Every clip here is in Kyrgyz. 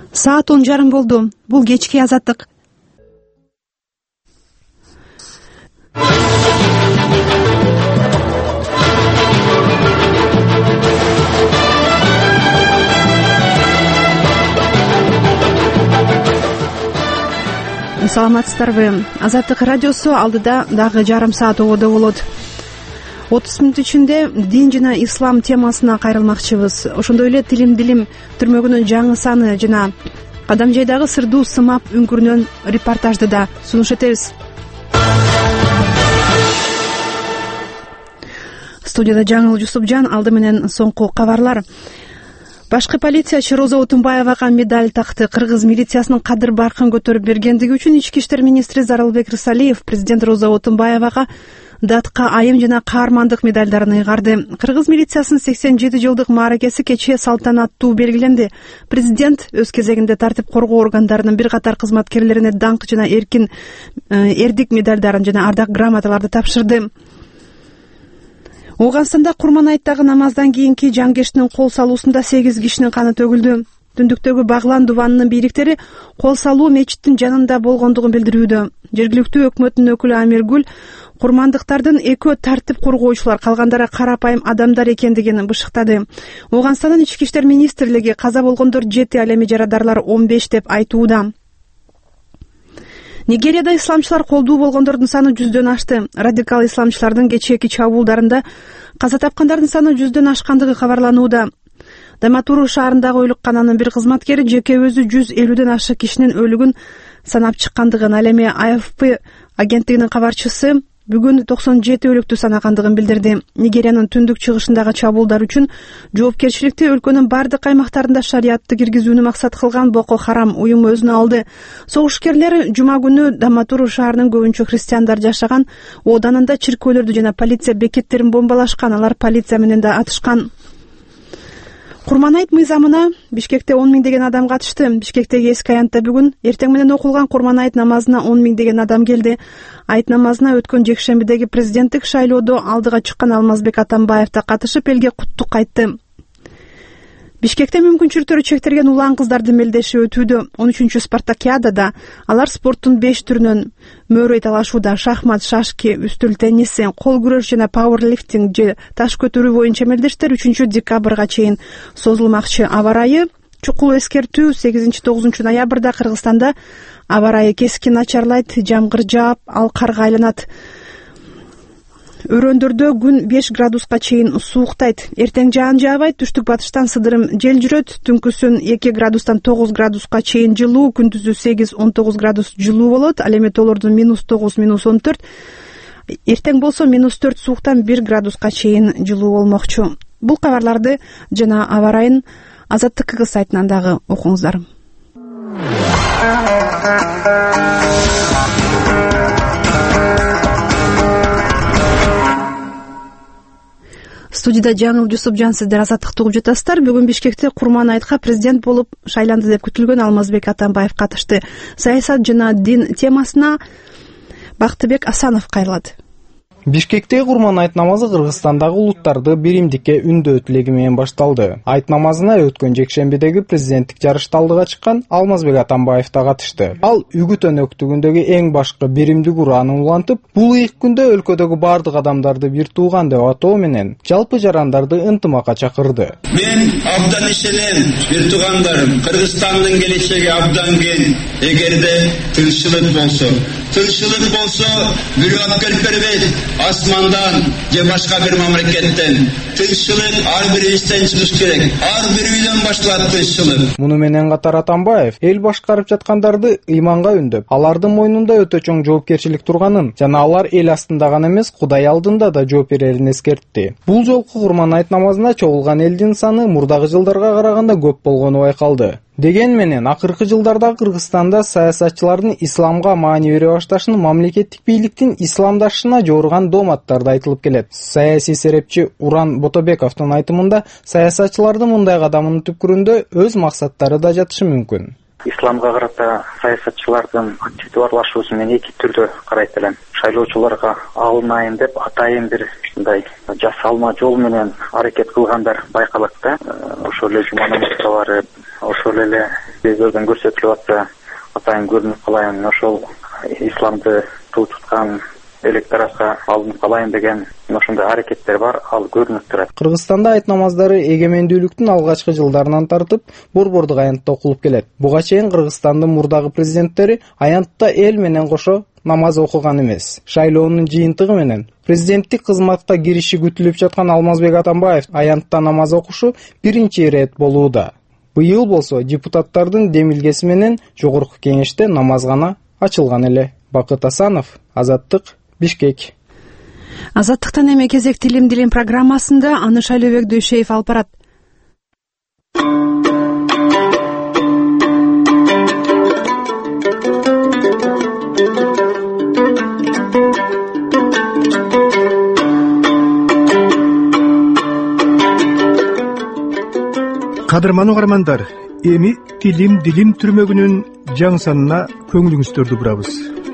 Саат 10:30 болду. Бул кечки Азаттык. Саламатсыздарбы? Азаттык радиосу алдыда дагы жарым саат ободо болот. 30 мүнөт ичинде дин жана ислам темасына кайрылмакчыбыз. Ошондой эле тилим билим түрмөгүнүн жаңы саны жана Кадам жайдагы сырдуу сымап үңкүрүнөн репортажды да сунуш этебиз. Студияда Жаңыл Жусупжан, алды менен соңку кабарлар. Башкы полициячы Роза Отунбаевага медаль такты. Кыргыз милициясынын кадыр баркын көтөрүп бергендиги үчүн Ички иштер министри Зарылбек Рысалиев президент Роза Отунбаевага датка айым жана каармандык медалдарын ыйгарды. Кыргыз милициясынын 87 жылдык мааракеси кечээ салтанаттуу белгиленди. Президент өз кезегинде тартип коргоо органдарынын бир катар кызматкерлерине даңк жана эрдик медалдарын жана ардак грамоталарды тапшырды. Ооганстанда Курман айттагы намаздан кийинки жангештин кол салуусунда 8 кишинин каны төгүлдү. Түндүктөгү Баглан дубанынын бийликтери кол салуу мечиттин жанында болгондугун билдирүүдө. Жергиликтүү өкмөттүн өкүлү Амиргүл курмандыктардын экөө тартип коргоочулар, калгандары карапайым адамдар экендигин бышыктады. Ооганстандын Ички иштер министрлиги каза болгондор 7, ал эми жарадарлар 15 деп айтууда. Нигерияда исламчылар колдуу болгондордун саны 100дөн ашты. Радикал исламчылардын кечээки чабуулдарында каза тапкандардын саны 100дөн ашкандыгы кабарланууда. Даматуру шаарындагы ойлуккананын бир кызматкери жеке өзү 150дөн ашык кишинин өлүгүн санап чыккандыгын, ал эми АФП агенттигинин кабарчысы бүгүн 97 өлүктү санагандыгын билдирди. Нигериянын түндүк чыгышындагы чабуулдар үчүн жоопкерчиликти өлкөнүн бардык аймактарында шариятты киргизүүнү максат кылган Боко Харам уюму өзүнө алды. Согушкерлер жума күнү Даматуру шаарынын көбүнчө христиандар жашаган ооданында чиркөөлөрдү жана полиция бекеттерин бомбалашкан, алар полиция менен да атышкан. Курманайт мыйзамына Бишкекте 10 миңдеген адам катышты. Бишкектеги эски аянтта бүгүн эртең менен окулган Курманайт намазына 10 миңдеген адам келди. Айт намазына өткөн жекшембидеги президенттик шайлоодо алдыга чыккан Алмазбек Атамбаев да катышып элге куттук айтты. Бишкекте мүмкүнчүлүктөрү чектелген улан кыздардын мелдеши өтүүдө. 13-чү спартакиадада алар спорттун 5 түрүнөн мөөрөй талашууда: шахмат, шашки, үстүл тенниси, кол күрөш жана пауэрлифтинг же таш көтөрүү боюнча мелдештер 3-декабрга чейин созулмакчы. Аба ырайы чукул эскертүү: 8-9 ноябрда Кыргызстанда аба ырайы кескин начарлайт, жамгыр жаап, ал карга айланат. Өрөөндөрдө күн 5 градуска чейин сууктайт. Эртең жаан жаабайт, түштүк батыштан сыдырым жел жүрөт. Түнкүсүн 2 градустан 9 градуска чейин жылуу, күндүзү 8-19 градус жылуу болот. Ал эми тоолордун -9, -14. Эртең болсо -4 сууктан 1 градуска чейин жылуу болмокчу. Бул кабарларды жана аба ырайын Азаттык сайтынан дагы окуңуздар. Студияда Жаңыл Жусупжан, сиздер Азаттыкты угуп жатасыздар. Бүгүн Бишкекте Курман айтка президент болуп шайланды деп күтүлгөн Алмазбек Атамбаев катышты. Саясат жана дин темасына Бактыбек Асанов кайрылат. Бишкектеги Курман айт намазы Кыргызстандагы улуттарды биримдикке үндөө тилеги менен башталды. Айт намазына өткөн жекшембидеги президенттик жарышта алдыга чыккан Алмазбек Атамбаев да катышты. Ал үгүт өнөктүгүндөгү эң башкы биримдик урааны улантып, бул ыйык күндө өлкөдөгү бардык адамдарды бир тууган деп атоо менен жалпы жарандарды ынтымакка чакырды. Мен абдан ишенем, бир туугандарым, Кыргызстандын келечеги абдан кең. Эгерде тынччылык болсо, бирөө алып келип бербейт. Асмандан же башка бир мамлекеттен тынччылык ар бирибизден чыгыш керек. Ар бир үйдөн башталат тынччылык. Муну менен катар Атамбаев эл башкарып жаткандарды ыйманга үндөп, алардын мойнунда өтө чоң жоопкерчилик турганын жана алар эл астында гана эмес, Кудай алдында да жооп берерин эскертти. Бул жолку Курман айт намазына чогулган элдин саны мурдагы жылдарга караганда көп болгону байкалды. Деген менен акыркы жылдарда Кыргызстанда саясатчылардын исламга маани бере башташын мамлекеттик бийликтин исламдашына жорган дооматтарды айтылып келет. Саясий серепчи Уран Ботобековдун айтымында саясатчылардын мындай кадамынын түпкүрүндө өз максаттары да жатышы мүмкүн. Исламга карата саясатчылардын активдүү аралашуусу мен эки түрдө карайт элем. Шайлоочуларга алынайын деп атайын бир мындай жасалма жол менен аракет кылгандар байкалат да. Ошол эле жума намазга барып, ошол эле көздөрдөн көрсөтүлүп атса атайын көрүнүп калайын, ошол исламды туу туткан электоратка алынып калайын деген ошондой аракеттер бар, ал көрүнүп турат. Кыргызстанда айт намаздары эгемендүүлүктүн алгачкы жылдарынан тартып борбордук аянтта окулуп келет. Буга чейин Кыргызстандын мурдагы президенттери аянтта эл менен кошо намаз окуган эмес. Шайлоонун жыйынтыгы менен президенттик кызматка кириши күтүлүп жаткан Алмазбек Атамбаев аянтта намаз окушу биринчи ирет болууда. Быйыл болсо депутаттардын демилгеси менен жогорку кеңеште намаз гана ачылган эле. Бакыт Асанов, Азаттык, Бишкек. Азаттыктан эми кезек Тилим программасында аны Шайлообек Дөшеев алып барат. Кадырман угармандар, эми Тилим түрмөгүнүн жаңы санына көңүлүңүздөрдү бурабыз.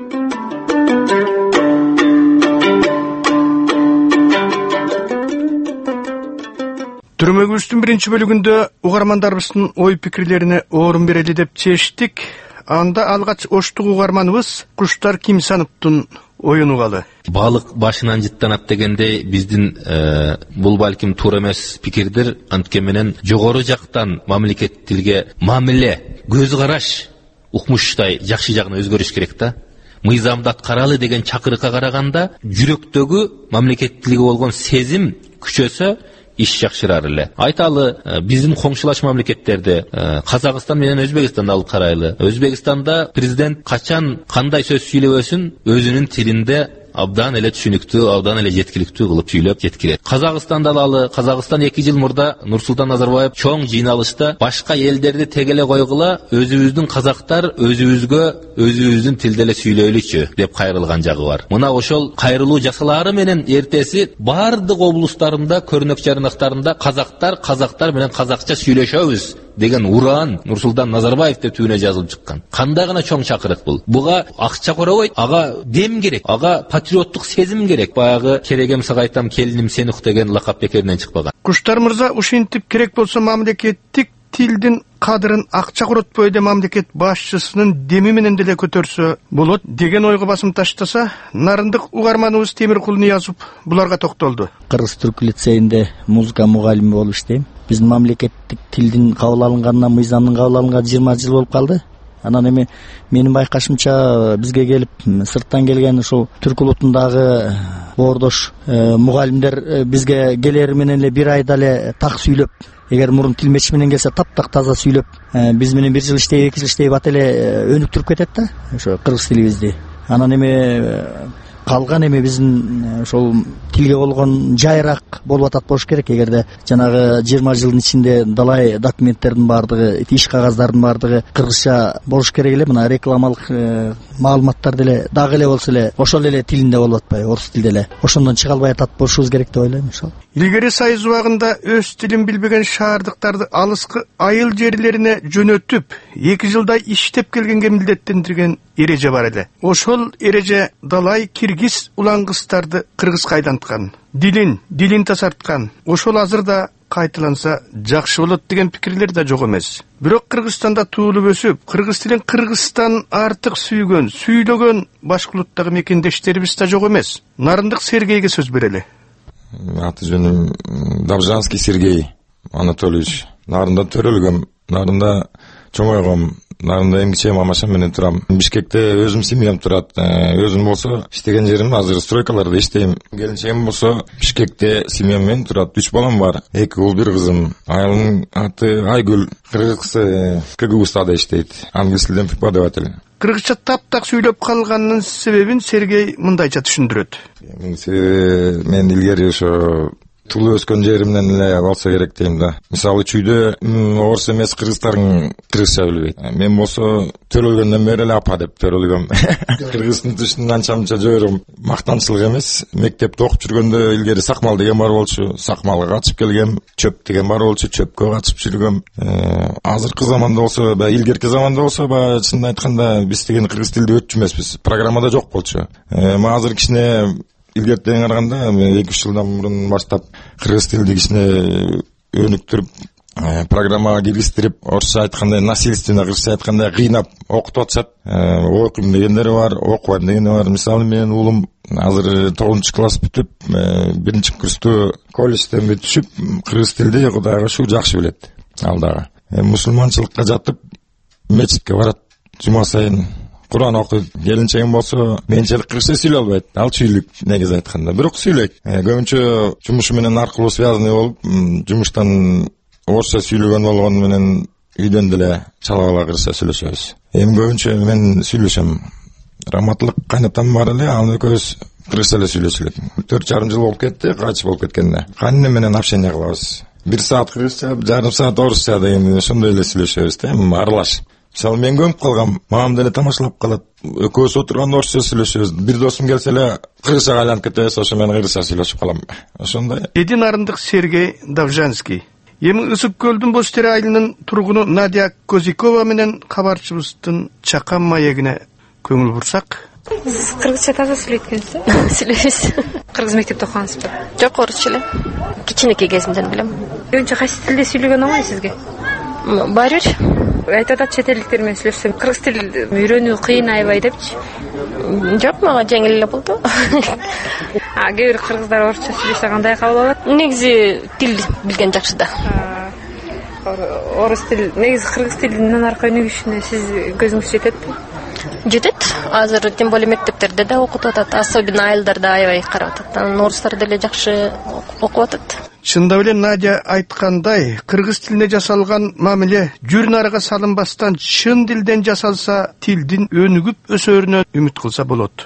Түрмөгүбүздүн биринчи бөлүгүндө угармандарыбыздын ой пикирлерине орун берели деп чечтик. Анда алгач оштук угарманыбыз Куштар Кимсановдун оюн угалы. Балык башынан жыттанат дегендей биздин бул балким туура эмес пикирдир. Анткени менен жогору жактан мамлекет тилге мамиле, көз караш, укмуштай жакшы жагына өзгөрүш керек да. Мыйзамды аткаралы деген чакырыкка караганда жүрөктөгү мамлекет тилге болгон сезим күчөсө иш жакшырар эле. Айталы, биздин коңшулаш мамлекеттерде Казакстан менен Өзбекстанды алып карайлы. Өзбекстанда президент качан кандай сөз сүйлөбөсүн өзүнүн тилинде абдан эле түшүнүктүү, абдан эле жеткиликтүү кылып сүйлөп жеткирет. Казакстанда алалы, Казакстан 2 жыл мурда Нурсултан Назарбаев чоң жыйналышта башка элдерди тегеле койгула, өзүбүздүн казактар өзүбүздүн тилде эле сүйлөйлүчү деп кайрылган жагы бар. Мына ошол кайрылуу жасалары менен эртеси бардык облустарында, көрнөк жаранактарында казактар менен казакча сүйлөшөбүз деген уран Нурсултан Назарбаев деп түбүнө жазылып чыккан. Кандай гана чоң чакырык бул. Буга акча көрөбөйт, ага дем керек, ага патриоттук сезим керек. Баягы керегем сага айтам, келиним сен ук деген лакап бекеринен чыкпаган. Куштар мырза, ушинтип керек болсо мамлекеттик тилдин кадырын акча коротпой эле мамлекет башчысынын деми менен деле көтөрсө болот деген ойго басым таштаса, нарындык угарманыбыз Темиркул Ниязов буларга токтолду. Кыргыз түрк лицейинде музыка мугалими болуп иштейм. Биздин мамлекеттик тилдин кабыл алынганына, мыйзамдын кабыл алынганына 20 жыл болуп калды. Анан эми менин байкашымча бизге келип сырттан келген ушул түрк улутундагы боордош мугалимдер бизге келери менен эле бир айда эле так сүйлөп, эгер мурун тилмеч менен келсе таптак таза сүйлөп, биз менен 1 жыл иштейп, 2 жыл иштейп ат эле өнүктүрүп кетет да ошо кыргыз тилибизди. Анан эми калган эми биздин ошол тилге болгон жайыраак болуп атат болуш керек. Эгерде жанагы 20 жылдын ичинде далай документтердин баардыгы, иш кагаздардын баардыгы кыргызча болуш керек эле, мына рекламалык маалыматтар деле дагы эле болсо эле ошол эле тилинде болуп атпайбы, орус тилде эле. Ошондон чыга албай атат болушубуз керек деп ойлойм. Ошол илгери Союз убагында өз тилин билбеген шаардыктарды алыскы айыл жерлерине жөнөтүп 2 жылдай иштеп келгенге милдеттендирген эреже бар эле. Ошол эреже далай киргиз улангыстарды кыргызга айданткан, дилин тасарткан. Ошол азыр да кайталанса жакшы болот деген пикирлер да жок эмес. Бирок Кыргызстанда туулуп өсүп, кыргыз тилин Кыргызстан артык сүйгөн, сүйлөгөн башка улуттагы мекендештерибиз да жок эмес. Нарындык Сергейге сөз берели. Аты жөнүм Добжанский Сергей Анатольевич. Нарында төрөлгөм, нарында чоңойгом, нарында эмгиче мамашам менен турам. Бишкекте өзүм семьям турат. Өзүм болсо иштеген жерим азыр стройкаларда иштейм. Келинчегим болсо Бишкекте семьям менен турат. 3 балам бар. 2 уул, 1 кызым. Айылдын аты Айгүл. Кыргыз КГУ-стада иштейт. Англис тилден преподаватель. Кыргызча таптак сүйлөп калганынын себебин Сергей мындайча түшүндүрөт. Мен илгери ошо туулуп өскөн жеримден эле болсо керек дейм да. Мисалы чүйдө орус эмес кыргыздардын кыргызча билбейт. Мен болсо төрөлгөндөн бери эле апа деп төрөлгөм. Кыргыздын тышынан анча-мынча жойрум. Мактанчылык эмес. Мектепте окуп жүргөндө илгери сакмал деген бар болчу. Сакмалга катышып келгем. Чөп деген бар болчу. Чөпкө катышып жүргөм. Азыркы заманда болсо, илгерки заманда болсо, чынын айтканда биз деген кыргыз тилде өтчү эмеспиз. Программада жок болчу. Азыр кичине илгертен караганда 2-3 жылдан мурун баштап кыргыз тилди кичине өнүктүрүп программага киргиздирип, орусча айткандай насильственно, кыргызча айткандай кыйнап окутуп атышат. Окуйм дегендери бар, окубайм дегендери бар. Мисалы менин уулум азыр 9 класс бүтүп, 1 курсту колледжден бүтүшүп, кыргыз тилди Кудайга шүгүр жакшы билет. Ал дагы мусулманчылыкка жатып, мечитке барат, жума сайын Куран окуйт. Келинчегим болсо, менчилик кыргызча сүйлөй албайт. Ал чүйлүк негизи айтканда, бирок сүйлөйт. Көбүнчө жумушу менен аркылуу связанный болуп, жумуштан орусча сүйлөгөн болгону менен үйдөн деле чала кыргызча сүйлөшөбүз. Эми көбүнчө мен сүйлөшөм. Раматтылык кайнатам бар эле, ал экөөбүз кыргызча эле сүйлөшөлөт. 4,5 жыл болуп кетти, кайтыш болуп кеткенде. Кайны менен общение кылабыз. 1 саат кыргызча, жарым саат орусча деген ошондой эле сүйлөшөбүз да, аралаш. Мисалы мен көмүп калгам, мамам деле тамашалап калат. Экөөбүз отурганда орусча сүйлөшөбүз. Бир досум келсе эле кыргызчага айланып кетебиз, ошо мен кыргызча сүйлөшүп калам. Ошондой. Нарындык Сергей Давжанский. Эми Ысык көлдүн Боз Тере айылынын тургуну Надя Козикова менен кабарчыбыздын чакан маегине көңүл бурсак. Кыргызча таза сүйлөйт экенсиз? Сүйлөйбүз. Кыргыз мектепте окугансызбы? Жок, орусча эле. Кичинекей кезимден билем. Көбүнчө кайсы тилде сүйлөгөн оңой сизге? Баары бир. Айтып атат, чет элдиктер менен сүйлөшсөм, кыргыз тил үйрөнүү кыйын аябай депчи. Жок, мага жеңил эле болду. Кээ бир кыргыздар орусча сүйлөшсө кандай кабыл алат? Негизи тил билген жакшы да. Орус тил, негизи кыргыз тилинен аркы өнүгүшүнө сиз көзүңүз жететпи? Жетет. Азыр тем более мектептерде да окутуп атат, особенно айылдарда аябай карап атат. Орустар деле жакшы окуп атат. Чындап эле Надя айткандай, кыргыз тилине жасалган мамиле жүр нарыга салынбастан чын тилден жасалса, тилдин өнүгүп өсөрүнө үмүт кылса болот.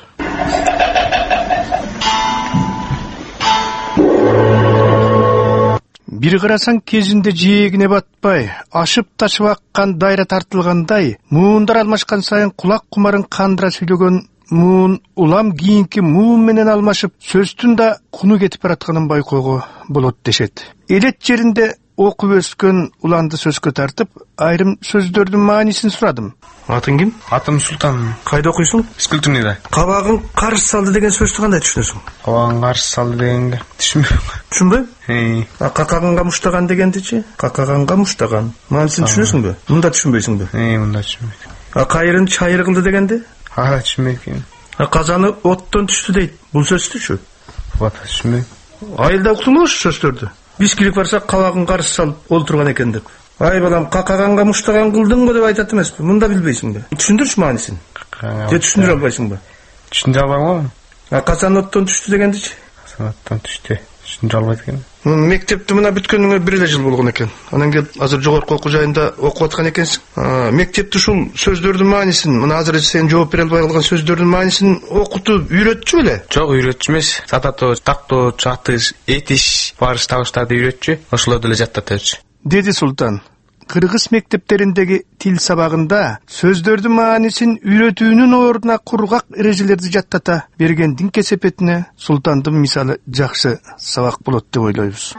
Бир карасаң кезинде жээгине батпай, ашып ташып аккан дайра тартылгандай, муундар алмашкан сайын кулак кумарын кандыра сүйлөгөн муун улам кийинки муун менен алмашып, сөздүн да куну кетип баратканын байкоого болот дешет. Элет жеринде окуп өскөн уланды сөзгө тартып, айрым сөздөрдүн маанисин сурадым. Атың ким? Атым Султан. Кайда окуйсуң? Физкультурныйда. Кабагың карш салды деген сөздү кандай түшүнөсүң? Кабагың карш салды дегенге түшүнбөйм. Түшүнбөйм? Какаганга муштаган дегендичи? Какаганга муштаган. Маанисин түшүнөсүңбү? Мында түшүнбөйсүңбү? Мында түшүнбөйм. Кайрын чайыр кылды дегенди? Түшүнбөйм. Казаны оттон түштү дейт. Бул сөздүчү? Түшүнбөйм. Айылда уктуңбу ошол сөздөрдү? Бискилик барса кабагын карш салып олтурган экен деп. Ай балам, какаганга муштаган кылдыңбы деп айтат эмеспи? Мында билбейсиңби? Түшүндүрчү маанисин? Же түшүндүрө албайсыңбы? Түшүндүрө албайм. Казан оттон түштү дегендичи? Казан оттон түштү. Түшүндүрө албайт экен. Мектепти мына бүткөнүңө 1 жыл болгон экен. Анан келип азыр жогорку окуу жайында окуп аткан экенсиң. Мектепти ушул сөздөрдүн маанисин, мына азыр сен жооп бере албай калган сөздөрдүн маанисин окутуп үйрөтчү беле? Жок, үйрөтчү эмес. Сататоо, тактоо, чатыш, этиш, барыш табыштарды үйрөтчү. Ошолорду эле жаттатчы. Деди Султан. Кыргыз мектептериндеги тил сабагында сөздөрдүн маанисин үйрөтүүнүн ордуна кургак эрежелерди жаттата бергендин кесепетине Султандын мисалы жакшы сабак болот деп ойлойбуз.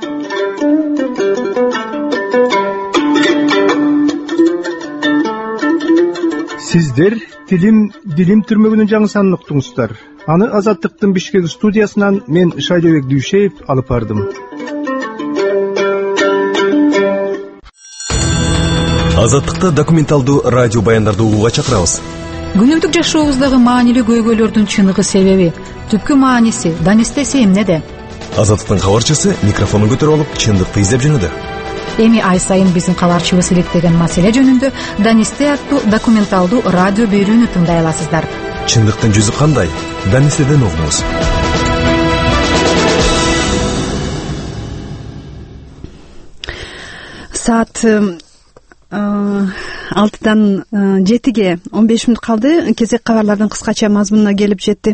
Сиздер Дилим түрмөгүнүн жаңы санын уктуңуздар. Аны Азаттыктын Бишкек студиясынан мен Шайлебек Дүйшеев алып бардым. Азаттыкта документалдуу радио баяндарды угууга чакырабыз. Күнүмдүк жашообуздагы маанилүү көйгөйлөрдүн чыныгы себеби, түпкү мааниси, данистеси эмнеде? Азаттыктын кабарчысы микрофонун көтөрүп алып, чындыкты издеп жөнөдү. Эми ай сайын биздин кабарчыбыз иликтеген маселе жөнүндө Данисте аттуу документалдуу радио берүүнү тыңдай аласыздар. Чындыктын жүзү кандай? Данистеден угуңуз. Саат 6-дан 7-ге 15 мүнөт калды. Кезек кабарлардын кыскача мазмунуна келип жетти.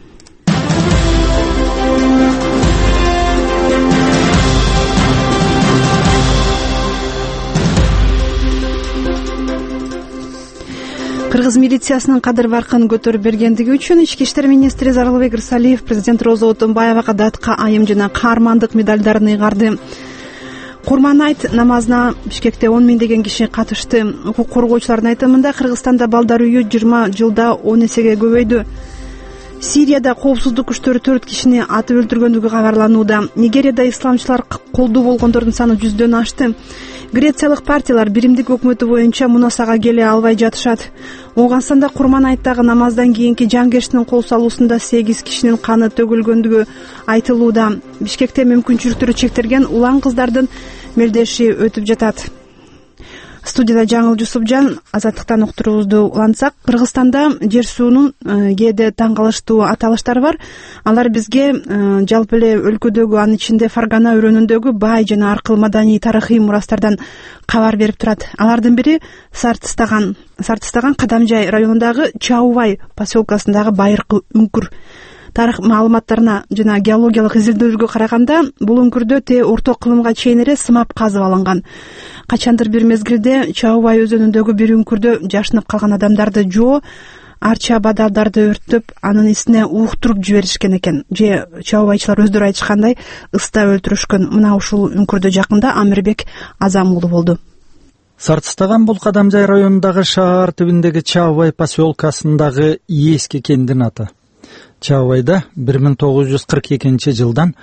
Кыргыз милициясынын кадыр баркын көтөрүп бергендиги үчүн Ички иштер министри Зарылбек Ирсалиев президент Роза Отунбаевага датка айым жана каармандык медалдарын ыйгарды. Курман айт намазына Бишкекте 10 миңдеген киши катышты. Укук коргоочулардын айтымында Кыргызстанда балдар үйү 20 жылда 10 эсеге көбөйдү. Сирияда коопсуздук күчтөрү 4 кишини атып өлтүргөндүгү кабарланууда. Нигерияда исламчылар колдуу болгондордун саны 100дөн ашты. Грециялык партиялар биримдик өкмөтү боюнча мунасага келе албай жатышат. Ооганстанда Курман айттагы намаздан кийинки жангерчтин кол салуусунда 8 кишинин каны төгүлгөндүгү айтылууда. Бишкекте мүмкүнчүлүктөрү чектелген улан кыздардын мелдеши өтүп жатат. Студияда Жаңыл Жусупжан. Азаттыктан уктуруубузду улантсак, Кыргызстанда жер суунун кээде таң калыштуу аталыштары бар. Алар бизге жалпы эле өлкөдөгү, анын ичинде Фаргана өрөөнүндөгү бай жана аркыл маданий тарыхый мурастардан кабар берип турат. Алардын бири Сартыстаган Кадамжай районундагы Чаубай поселкасындагы байыркы үңкүр. Тарых маалыматтарына жана геологиялык изилдөөлөргө караганда, бул үңкүрдө те орто кылымга чейин эле сымап казып алынган. Качандыр бир мезгилде Чаубай өзөнүндөгү бир үңкүрдө жашынып калган адамдарды жоо, арча бадалдарды өрттөп, анын исине уктуруп жиберишкен экен. Же чаубайчылар өздөрү айтышкандай ыстап өлтүрүшкөн. Мына ушул үңкүрдө жакында Амирбек Азам уулу болду. Сартыстаган бул Кадамжай районундагы шаар түбүндөгү Чаубай поселкасындагы эски кенттин аты. Чаубайда 1942 жылдан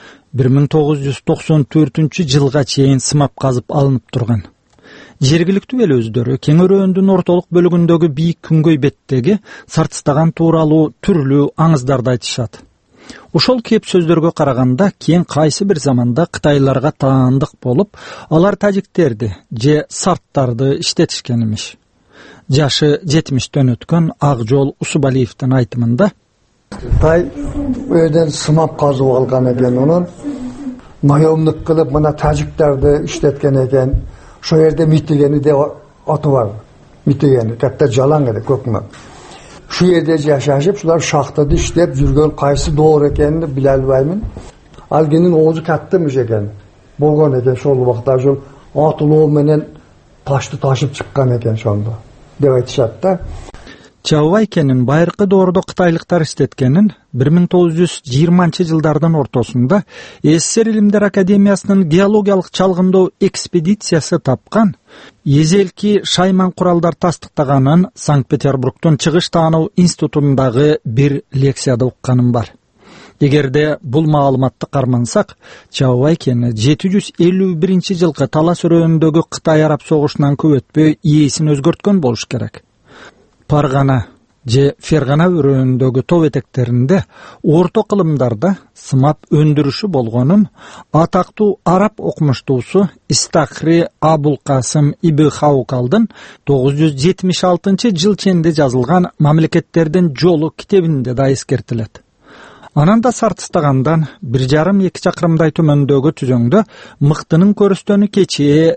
1994 жылга чейин сымап казып алынып турган. Жергиликтүү эл өздөрү кең өрөөндүн ортолук бөлүгүндөгү бийик күнгөй беттеги Сартыстаган тууралуу түрлүү аңыздарды айтышат. Ошол кеп сөздөргө караганда, кен кайсы бир заманда кытайларга таандык болуп, алар тажиктерди же сарттарды иштетишкен эмиш. Жашы 70төн өткөн Акжол Усубалиевдин айтымында, Кытай өйдөн сымап казып алган экен, анан наемдык кылып мына тажиктерди иштеткен экен. Ошо жерде Митигени деп аты бар. Митигени катта жалаң эле көкмөк. Шу жерде жашашып, шулар шахтада иштеп жүргөн, кайсы доор экенин биле албаймын. Ал кенин оозу каттымыш экен. Болгон экен ошол убакта ошол атылоо менен ташты ташып чыккан экен ошондо деп айтышат да. Чаубай кенин байыркы доордо кытайлыктар иштеткенин 1920-жылдардын ортосунда СССР Илимдер Академиясынын геологиялык чалгындоо экспедициясы тапкан, эзелки шайман куралдар тастыктаганын Санкт-Петербургдун Чыгыш таануу институтундагы бир лекцияда укканым бар. Эгерде бул маалыматты кармансак, Чаубай кени 751-жылкы Талас өрөөнүндөгү Кытай-Араб согушунан көп өтпөй ээсин өзгөрткөн болуш керек. Паргана же Фергана өрөөнүндөгү тоо этектеринде орто кылымдарда сымап өндүрүшү болгонун атактуу араб окумуштуусу Истахри Абул Касым Ибн Хаукалдын 976-жыл ченде жазылган Мамлекеттердин жолу китебинде да эскертилет. Ананда Сартыстагандан 1,5-2 чакырымдай төмөндөгү түзөңдө мыктынын көрүстөнү кечээ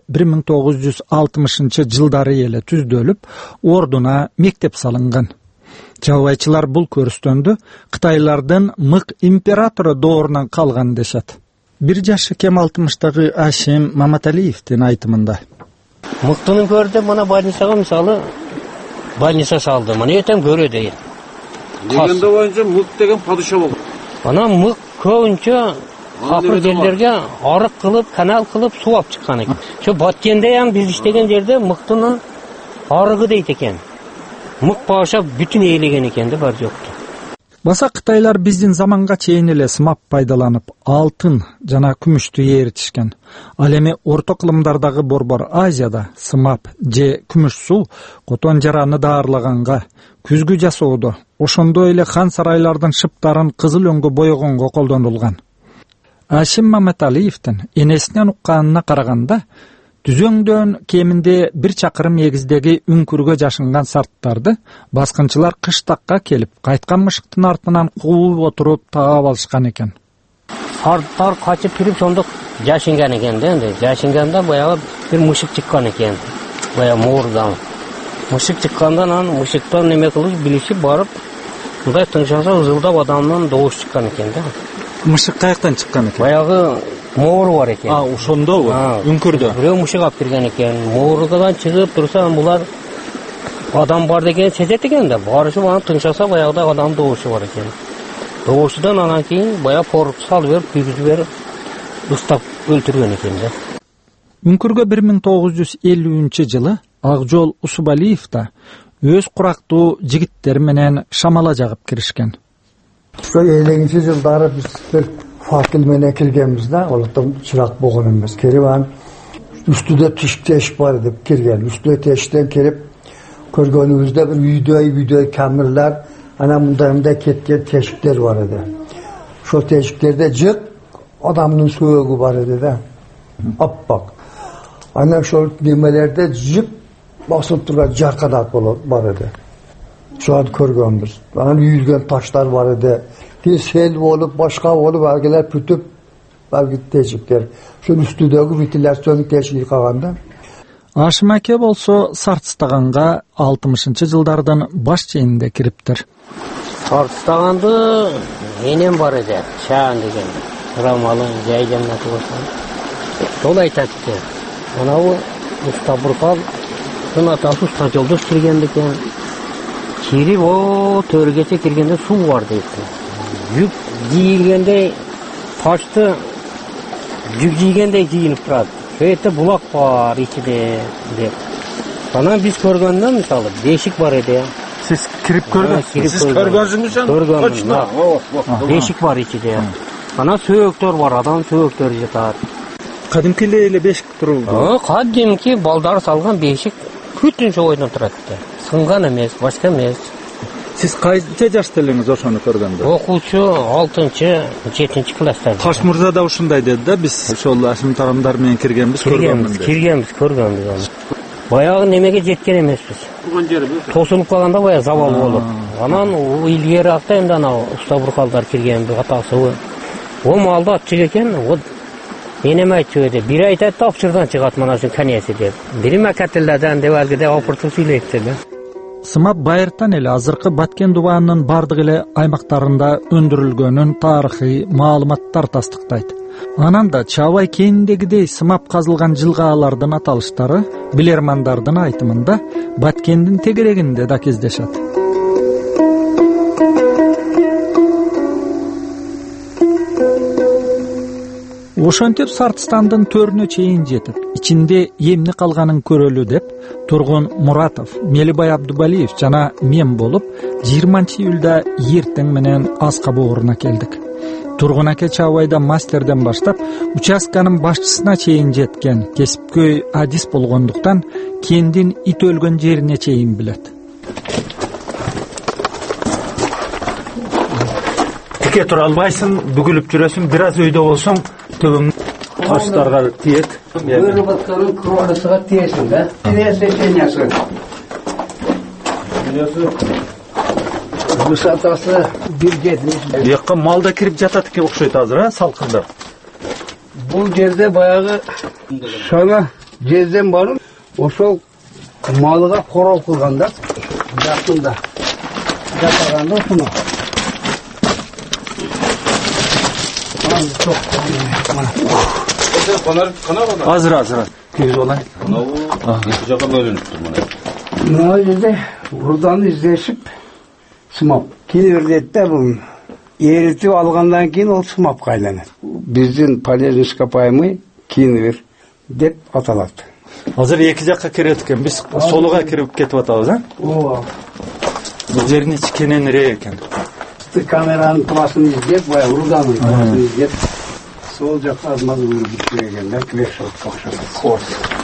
1960-жылдары эле түздөлүп, ордуна мектеп салынган. Чаубайчылар бул көрүстөндү Кытайлардын мык императору доорунан калган дешет. Бир жашы кем 60-тагы Ашим Маматалиевдин айтымында, мыктынын көрдү, мына больницага мисалы больница салды, мына эртең көрө дейт. Дегенде боюнча мык деген падыша болду. Ана мык көбүнчө капыр жерлерге арык кылып, канал кылып суу алып чыккан экен. Ошо Баткенде ям биз иштеген жерде мыктынын арыгы дейт экен. Мык баша бүтүн ээлеген экен да, бар жокту. Баса Кытайлар биздин заманга чейин эле сымап пайдаланып, алтын жана күмүштү ээритишкен. Ал эми орто кылымдардагы Борбор Азияда сымап же күмүш суу котон жараны даарлаганга, күзгү жасоодо, ошондой эле хан сарайлардын шыптарын кызыл өңгө боёгонго колдонулган. Ашим Маматалиевдин энесинен укканына караганда, түзөңдөн кеминде 1 чакырым эгиздеги үңкүргө жашынган сарттарды баскынчылар кыштакка келип, кайткан мышыктын артынан кууп отуруп таап алышкан экен. Сарттар качып кирип сондук жашынган экен да, энди жашынганда баягы бир мышык чыккан экен. Бая моордан. Мышык чыккандан анан мышыктан неме кылып билишип барып, мындай тыңшаса ызылдап адамдын добуш чыккан экен да. Мышык каяктан чыккан экен? Баягы моору бар экен. Ошондобу? Үңкүрдө. Бирөө мышык алып кирген экен. Моорудан чыгып турса, булар адам бар деген сезет экен да. Барышып аны тыңшаса баягыда адам добушу бар экен. Добушудан анан кийин баягы порк салып берип, күйгүзүп берип, ыстап өлтүргөн экен да. Үңкүргө 1950-жылы Акжол Усубалиев да өз курактуу жигиттери менен шамала жагып киришкен. Şu 50-nji жылдары biz bir fakil menен kirgenmiz da, oluktan çırak boğun emez. Keriban üstüde teşik var edip kirgen. Üstüde teşikten kirip körgönümüzde bir videoyu kamerlar, ana mundayımda ketken teşikler var edi. Şu teşiklerde cık adamın soğuğu var edi de. Appak. Ana şu demelerde cık basıp duran jarkadat var edi. Şu an körgönümüz. Ana yüzgen taşlar var edi. Bir sel olup, başka olup, belgeler pütüp, belki teşikler. Şu üstüdeki ventilasyon teşiki kalganda. Ашым аке болсо Сартыстаганга 60-жылдардын баш чейинде кирипtir. Сартыстаганды энем бар эди, Шаан деген. Рамалы жай жаннаты болсо. Сол айтатты. Анау уста буркал атасы уста жолдош кирген экен. Кирип о төргече киргенде суу бар дейт. Жүк жийилгендей ташты жүк жийгендей жийилип турат. Шöyle bulak var içinde de. Bana biz körgöndü misali değişik var idi ya. Siz kirip gördünüz. Siz körgönsünüz sen? Körgöndüm. Değişik var içinde ya. Bana söğüktör var, adam söğüktör jatar. Kadimkiyle beşik duruldu. Kadimki baldar salgan beşik bütün oydan turadi. Sıngan emes, başka emes. Siz qaysi жашта элеңиz ошону көргөндө? Окуучу 6-7 класста. Таш Мырза да ушундай деди да, биз ошол Ашим тарамдар менен киргенбиз, көргөнбүз. Баягы немеге жеткен эмеспиз. Турган жери тосулуп калганда бая забал болуп. Анан илгери акта эмне ана уста буркалдар кирген катасы. О малды атчык экен, вот энем айтчу эди. Бири айтат да опчурдан чыгат мына ушун канеси деп. Бири макателдерден деп алгыда опуртуп сүйлөйт эле. Сымап байыртан эле азыркы Баткен дубаанынын бардык эле аймактарында өндүрүлгөнүн тарыхый маалыматтар тастыктайт. Анан да чабай кээниндегидей сымап казылган жылгаалардын аталыштары билермандардын айтымында Баткендин тегерегинде да кездешет. Ошентип Сартыстандын төрүнө чейин жетип, ичинде эмне калганын көрөлү деп Тургун Муратов, Мелибай Абдубалиев жана мен болуп 20-июлда эртең менен аска бооруна келдик. Тургун аке чабайда мастерден баштап участканын башчысына чейин жеткен кесипкөй адис болгондуктан кендин ит өлгөн жерине чейин билет. Тике тура албайсың, бүгүлүп жүрөсүң, бир аз өйдө болсоң төбөң таштарга тиет. Выработканын кровосуга тиесиң да. Тиесенясы. Высотасы 1.70. Бияка малда кирип жатат экен окшойт азыр, салкында. Бул жерде баягы шана жерден барып, ошол малга короо кылганда жакында. Жатаганда ошону. Азыр. Күйүз болайын. Эки жака бөлүнүп тур мына. Мына жерде бурдан издешип сымап. Кийин дейт бул эритип алгандан кийин ол сымапка айланат. Биздин полезный ископаемый кинвер деп аталат. Азыр эки жакка кирет экен, биз солуга кирип кетип атабыз, а? Ооба. Бул жерин ичи кененирээк экен. Камеранын пласын издеп, бая руданын пласын издеп, сол жакка азмазылып бүткөн да, квешот бакшат.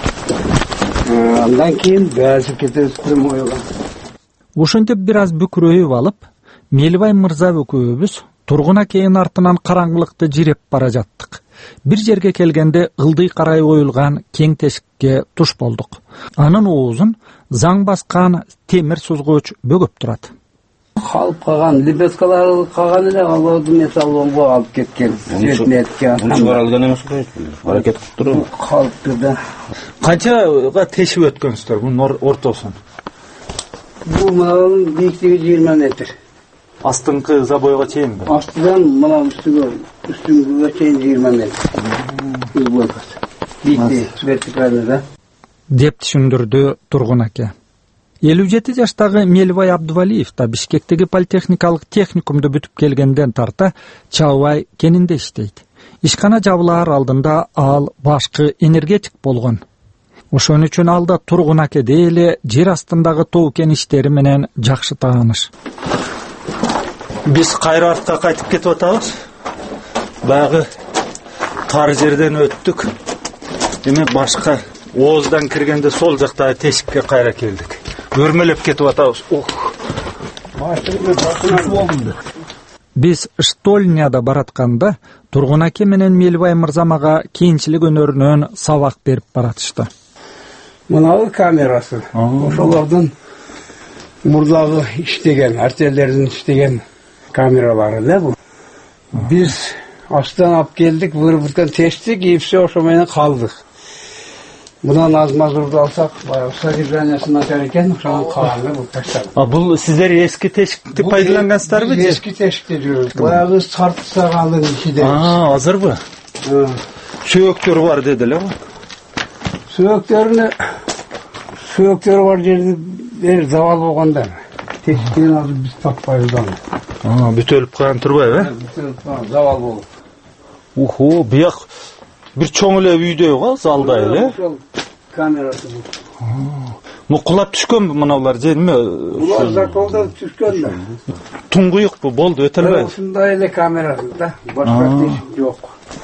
Андан кийин баасы кетебиз прямойго. Ошентип бир аз бүкүрөйүп алып, Мелибай мырза экөөбүз Тургун акенин артынан караңгылыкты жиреп бара жаттык. Бир жерге келгенде ылдый карай коюлган кең тешикке туш болдук. Анын оозун заң баскан темир сузгуч бөгөп турат. Халып калган лебескалар калган эле, аларды металлонго алып кеткен. Светнетке. Чыгарылган эмес го. Аракет кылып туруу. Калыпты да. Канчага тешип өткөнсүздөр бунун ортосун? Бул мынанын бийиктиги 20 метр. Астыңкы забойго чейинби? Астыдан мына үстүнгүгө чейин 20 метр. Үзбөлкөсү. Бийиктиги вертикальный да. Деп түшүндүрдү Тургун аке. 57 жаштагы Мелибай Абдувалиев да Бишкектеги политехникалык техникумду бүтүп келгенден тарта чабай кенинде иштейт. Ишкана жабылаар алдында ал башкы энергетик болгон. Ошон үчүн алда Тургун акеде эле жер астындагы тоо кен иштери менен жакшы тааныш. Биз кайра артка кайтып кетип атабыз. Баягы тар жерден өттүк. Демек башка ооздан киргенде сол жактагы тешикке кайра келдик. Өрмөлөп кетип атабыз. Биз Штольняда баратканда Тургун аке менен Мелбай мырза мага кийинчилик өнөрүнөн сабак берип баратышты. Мынау камерасы. Ошолордун мурдагы иштеген, артелердин иштеген камералары да бул. Биз астан алып келдик, бир-бирден тештик, и все ошо менен калдык. Мындан аз мазурду алсак, баягы содержаниясы начар экен, ошонун калганын бул таштадык. Бул сиздер эски тешикти пайдалангансыздарбы же? Эски тешикте жүрөбүз. Баягы сартсагандын ичиде. Азырбы? Сөөктөр бар дедилер го. Сөөктөрү бар жерде завал болгондо тешиктен азыр биз таппайбыз аны. Бүт өлүп калган турбайбы? Бүтүп калган, завал болуп. Бияк бир чоң эле үйдөй го, залдай эле. Ошол камерасы бул. Кулап түшкөнбү мыналар же эме? Булар заколдо түшкөн да. Туңгуюкпу, болду, өтө элбейби? Ушундай эле камерасы да, башка тешик жок.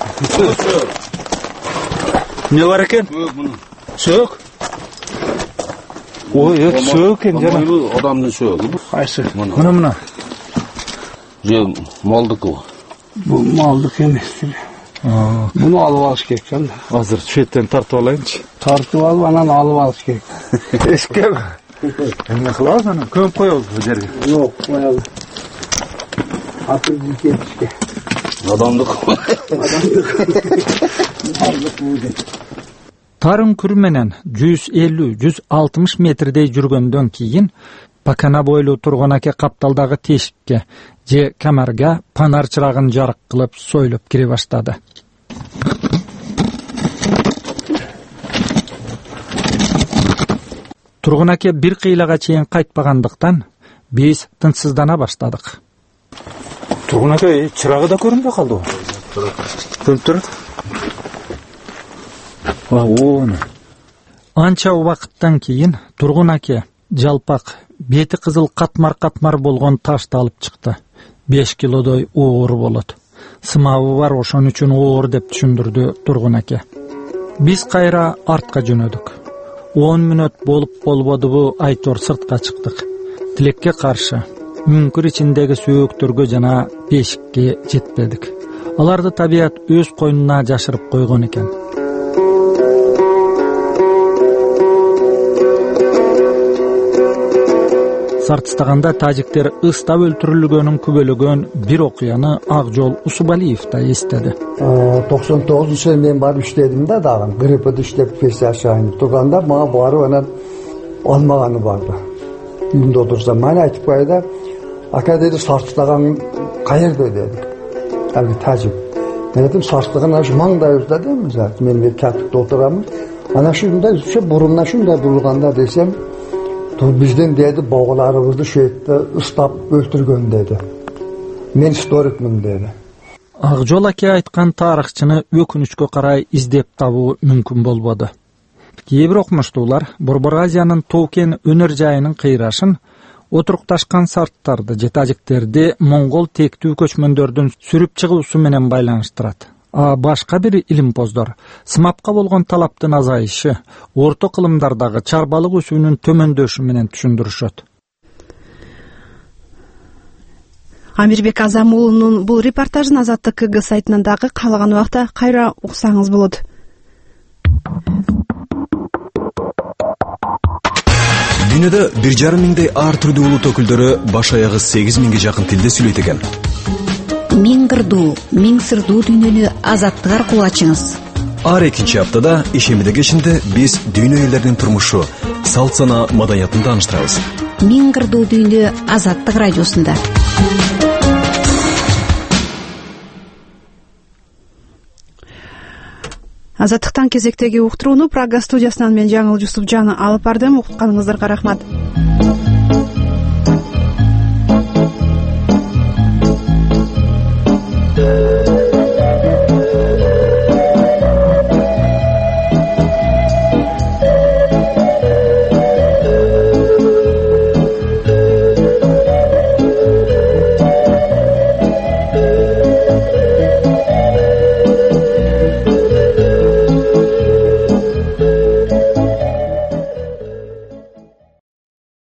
Не бар экен? Сөөк. Ой, сөөк экен жана. Адамдын сөөгү. Кайсы? Мына. Же малдыкы. Бул малдык эмес. Буну алып алыш керек да. Азыр четтен тартып алайынчы. Тартып алып, анан алып алыш керек. Эшикке. Эмне кылабыз анан? Көмүп коебуз бу жерге. Жок, коелу. Атып кетишке. Адамдык. Тар үңкүр менен 150-160 метрдей жүргөндөн кийин Пакана бойлуу Тургун аке капталдагы тешикке же камерга панар чырагын жарык кылып сойлоп кире баштады. Тургун аке бир кыйлага чейин кайтпагандыктан биз тынчсыздана баштадык. Тургун аке чырагы да көрүнбөй калды. Көрүнүп турат. Анча убакыттан кийин Тургун аке жалпак бети кызыл катмар болгон ташты алып чыкты. 5 килодой оор болот. Сымабы бар, ошон үчүн оор деп түшүндүрдү Тургун аке. Биз кайра артка жөнөдүк. 10 мүнөт болбодубу айтор сыртка чыктык. Тилекке каршы үңкүр ичиндеги сөөктөргө жана бешикке жетпедик. Аларды табият өз койнуна жашырып койгон экен. Сартыстаганда тажиктер ыстап өлтүрүлгөнүн күбөлөгөн бир окуяны Акжол Усубалиев да эстеди. 99-жылы мен барып иштедим да дагы. ГРП'де иштеп фестиваль турганда мага барып анан алмаганы барды. Үйүмдө отурсам мана айтып койду. Ака деди, сартыстаган каерде деди. Албы тажик. Мен айтым, сартыстаган ашы маңдайыбызда деймиз. Мен бир катыкта отурамын. Ана ушундай бурунна шундай бурулганда десем, биздин деди боголарыбызды şu жерде ыстап өлтүргөн деди. Мен историкмин деди. Акжол аке айткан тарыхчыны өкүнүчкө карай издеп табуу мүмкүн болбоду. Кээ бир окумуштуулар Борбор Азиянын Тоокен өнөр жайынын кыйрашын отурукташкан сарттарды же тажиктерди моңгол тектүү көчмөндөрдүн сүрүп чыгуусу менен байланыштырат. Башка бир илимпоздор сымапка болгон талаптын азайышы, орто кылымдардагы чарбалык өсүүнүн төмөндөшү менен түшүндүрүшөт. Амирбек Азам уулунун бул репортажын Азаттык КГ сайтынан дагы каалаган убакта кайра уксаңыз болот. Дүйнөдө 1,5 миңдей ар түрдүү улут өкүлдөрү баш аягы 8 миңге жакын тилде сүйлөйт экен. Миң кырдуу, миң сырдуу дүйнөнү Азаттык аркылуу ачыңыз. Ар экинчи аптада ишембиде кечинде биз дүйнө элдеринин турмушу, салт сана, маданиятын тааныштырабыз. Миң кырдуу дүйнө Азаттык радиосунда. Азаттыктан кезектеги уктурууну Прага студиясынан мен Жаңыл Жусупжан алып бардым. Укканыңыздарга рахмат.